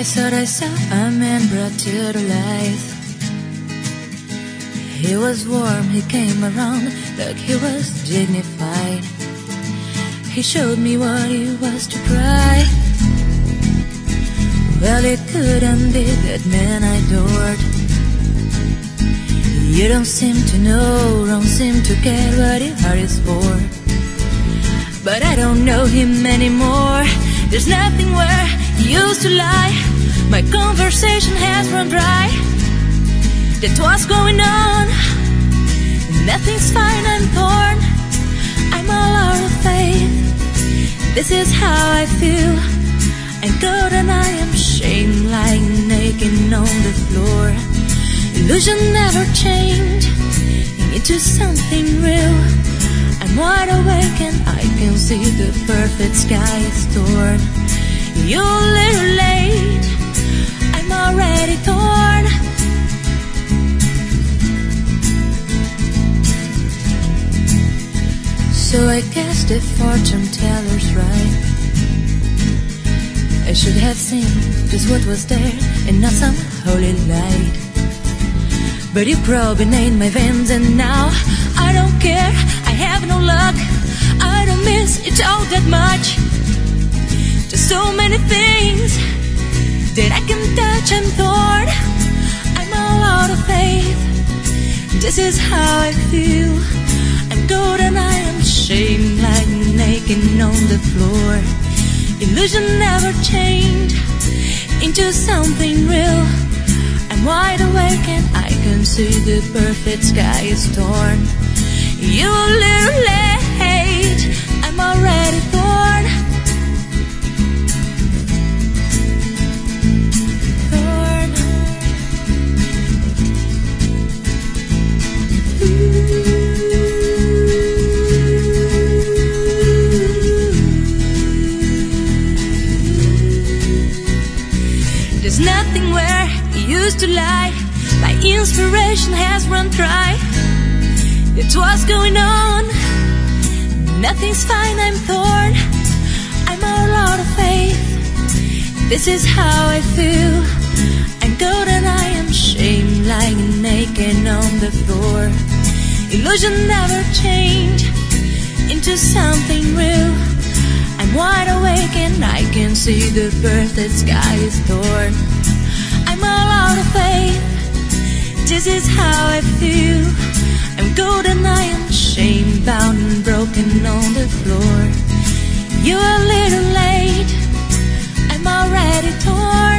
I thought I saw a man brought to the life. He was warm, he came around like he was dignified. He showed me what it was to cry. Well, it couldn't be that man I adored. You don't seem to know, don't seem to care what your heart is for. But I don't know him anymore. There's nothing where he used to lie. My conversation has run dry. That's what's going on. Nothing's fine, I'm torn. I'm all out of faith. This is how I feel. I'm cold and I am shamed, lying naked on the floor. Illusion never changed into something real. I'm wide awake and I can see the perfect sky is torn. You're a little late, I'm already torn. So I guess the fortune teller's right. I should have seen just what was there and not some holy light. But you propionate my veins and now I don't care, I have no luck. I don't miss it all that much. There's so many things that I can touch and torn. I'm all out of faith. This is how I feel. I'm cold and I am shamed, lying naked on the floor. Illusion never changed into something real. I'm wide awake and I can see the perfect sky is torn. You're a little late, I'm already torn. Torn. There's nothing where he used to lie. My inspiration has run dry. That's what's going on. Nothing's fine, I'm torn. I'm all out of faith. This is how I feel. I'm cold and I am shamed, lying naked on the floor. Illusion never changed into something real. I'm wide awake and I can see the perfect sky is torn. I'm all out of faith. This is how I feel. I'm cold and I am shamed, bound and broken on the floor. You're a little late, I'm already torn.